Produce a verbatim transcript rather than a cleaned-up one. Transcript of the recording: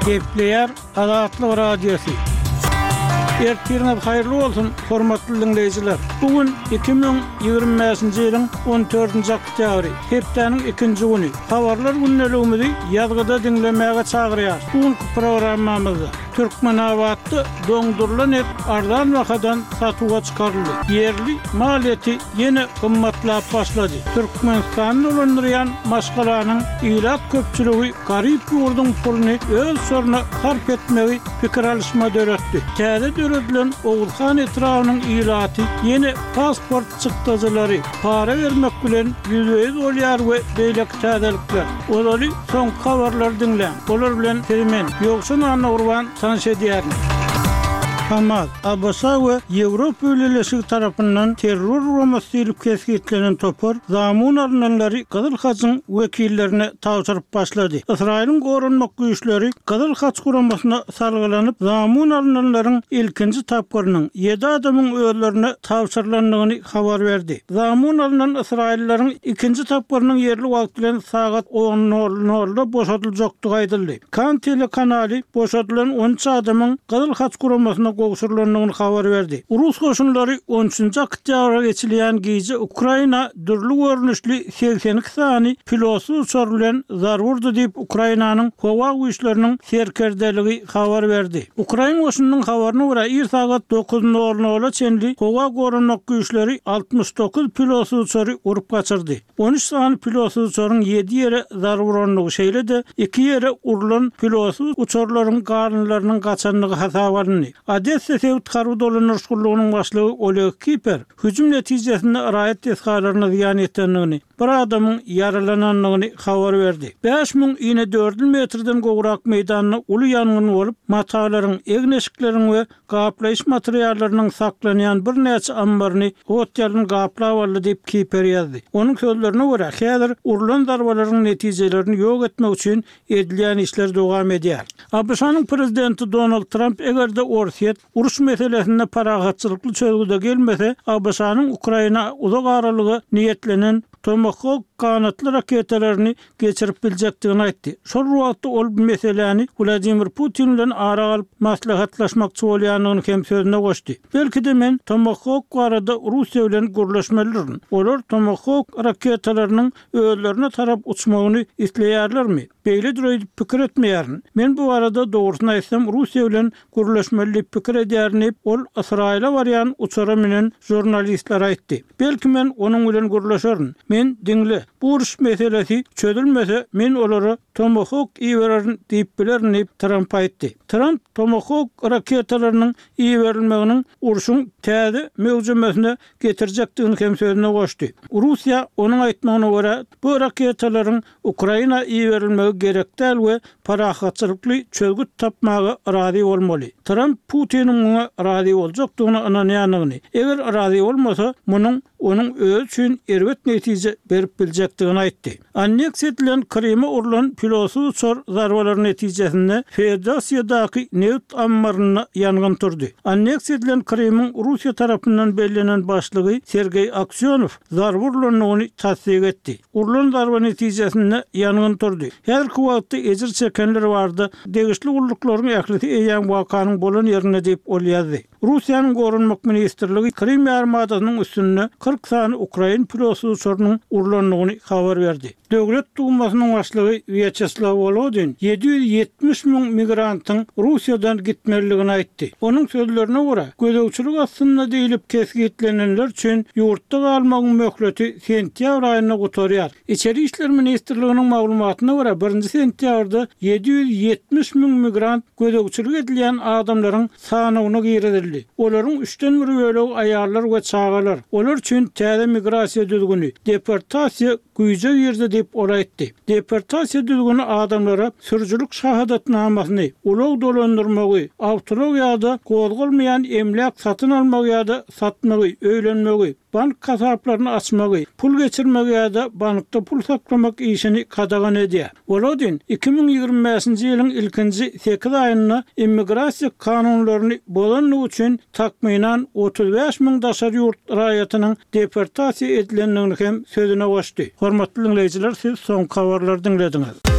Gepleyer Azatlyk Radiosu. Ertiriniz hayırlı olsun, hormatly dinleyijiler. Bugün iki bin ýygrymyňky ýylyň on dördünji oktýabry, hepdeniň ikinji güni. Habarlar günneligimizi ýazgyda dinlemäge çagyrýar. Bugünkü programmamyzda Türkmenawatda doňdurulan et ardan wakadan satuga çykaryldy. Yerli maliyeti ýene gymmatlap başlady. Türkmenistany ulandyrýan maşgalanyň ýylat köpçüligi garyp ýurdun pulyny öz soruna sarp etmegi pikir alışma döretdi. Täze döredilen Oğulhan etrawynyň ýylaty ýene pasport çykdyjylary para bermek bilen ýüzüýiz bolýar we beýlek täzelikler. Olary soň habarlar dinleň. Olar bilen temen ýoksun anna urban tanış edýärmi? Hamas, Abasa we Ýewropa ülelesi tarapyndan terror romasy edip kesgitlenen topar zamun alynanlary Gyzyl Haçyň wekillerine tawşyryp başlady. Israýlyň gorunmak güýçleri Gyzyl Haç guramasyna salgylanyp zamun alynanlaryň ilkinji tapgyrynyň ýedi adamyň öýlerine tawşyrylandygyny habar berdi. Zamun alynan Israýlylaryň ikinji tapgyrynyň yerli wagt bilen sagat on nolda boşadyljakdygy aýdyldy. Kan telekanaly boşadylan on üç adamyň Gyzyl Haç guramasyna gowşurlandygyny habar berdi. Rus goşunlary on üçünji oktýabra geçilýän giýje Ukraina dürli görnüşli seksen iki sany pilotsy uçar bilen zar vurdy diýip Ukrainanyň howa güýçleriniň serkerdeligi habar berdi. Ukraina goşunynyň habaryna görä ir sagat dokuz nolda çenli howa gorunmak güýçleri altmış dokuz pilotsy uçary urup gaçyrdy. on üç sany pilotsy uçaryň ýedi ýere zar vuranlygy şeýle-de iki ýere urulan pilotsy uçarlaryň garynlarynyň gaçanlygy hasaba alındy. Odessa Sevt Harby dolanan şurlugynyň başlygy Oleg Kiper hüjüm netijesinde raýat eskalaryna ziýan etdenligini, bir adamyň yaralananlygyny habar berdi. beş miň ýene dört metrden gowrak meýdanyny uly ýangyn bolup, matalaryň, egneşikleriň we gaplaýyş materiallarynyň saklanýan bir näçe ambaryny hotelden gaplap aldy diýip Kiper ýazdy. Onuň sözlerine görä, häzir urulan darbalaryň netijelerini ýok etmek üçin edilýän işler dowam edýär. Abşanyň prezidenti Donald Trump egerde Orsiýet uruş meselesinde paragatçylykly çözgüde gelmese, Abşanyň Ukraina uzak aralygy niýetlenen Tomahawk kanatly raketalaryny geçirip biljekdigini aýtdy. Şol wagtda ol bu meseleni Vladimir Putin bilen ara alyp maslahatlaşmakçy bolýanyny hem sözüne goşdy. Belki de men Tomahawk barada Russiýa bilen gürleşmelirin. Olar Tomahawk raketalarynyň öýlerine tarap uçmagyny isleýärlermi? Beýle diýip pikir etmeýärin. Men bu arada dogrusyny aýtsam Russiýa bilen gürleşmeli pikir edýärni ol Israýla barýan uçara menen jurnalistler aýtdy. Belki men onuň bilen gürleşerin. Men dinle, bu uruş meselesi çözülmese men olary Tomahawk iýererin diýip bilerin diýip Trump aýtdy. Trump Tomahawk raketalarynyň iýerilmeginiň uruşyň täze möwjemesine getirjekdigini hem sözüne goşdy. Russiýa onuň aýtmagyna görä bu raketalaryň Ukraina iýerilmegi gerek däl we parahatçylykly çözgü tapmagy razy bolmaly. Trump Putiniň muňa razy boljakdygyny ananýanyny, eger razy bolmasa munyň onuň öz üçin erbet netije berip biljekdigini aýtdy. Anneksiýa edilen Krym'a urulan pilotsy uçar zarbalary netijesinde Federasiýadaky neft ambaryna ýangyn turdy. Anneksiýa edilen Krym'yň Russiýa tarapyndan bellänen başlygy Sergey Aksionow zar vurulanlygyny tasdik etdi. Urulan zarba netijesinde ýangyn turdy. Häzirki wagtda ejir çekenler bardy. Degişli urluklaryň ählisi eýän wakanyň bolan ýerine diýip ol ýazdy. Russiýanyň gorunmak ministrligi Krym ýarmadasynyň üstünde kırk sany Ukraina pilotsy uçarynyň urulanlygyny habar berdi. Döwlet dumasynyň başlygy Vyacheslav Volodin ýedi ýüz ýetmiş miň migrantyň Russiýadan gitmeligini aýtdy. Onuň sözlerine görä, gözegçilik aslynda diýilip kesgitlenenler üçin ýurtda galmagyň möhleti sentýabr aýyna gotarýar. İçeri işler ministrliginiň maglumatyna görä, birinji sentýabrda ýedi ýüz ýetmiş miň migrant gözegçilik edilýän adamlaryň sanawyna giredildi. Olaryň üçden biri bölegi aýallar we çagalar. Olar üçin täze migrasiýa düzgünü, deportasiýa güýje ýerde diýip olaýtdy. Deportasiýa düzgünü adamlara sürücülük şahadatnamasyny, ulug dolandyrmagy, awtologiýada gozgulmaýan emlak satyn almagy ýa-da satmagy, öýlenmegi, bank kasaplaryny açmagy, pul geçirmegi ýa-da bankda pul saklamak işini kadagan edýär. Volodin iki bin ýygrimi beşinji ýylyň ilkinji sekiz aýyna immigrasiýa kanunlaryny bolanlyk üçin takmynan otuz beş miň daşar ýurt raýatynyň deportasiýa edilenligini hem sözüne goşdy. Hormatly dinleyijiler, siz soň habarlary dinlediňiz.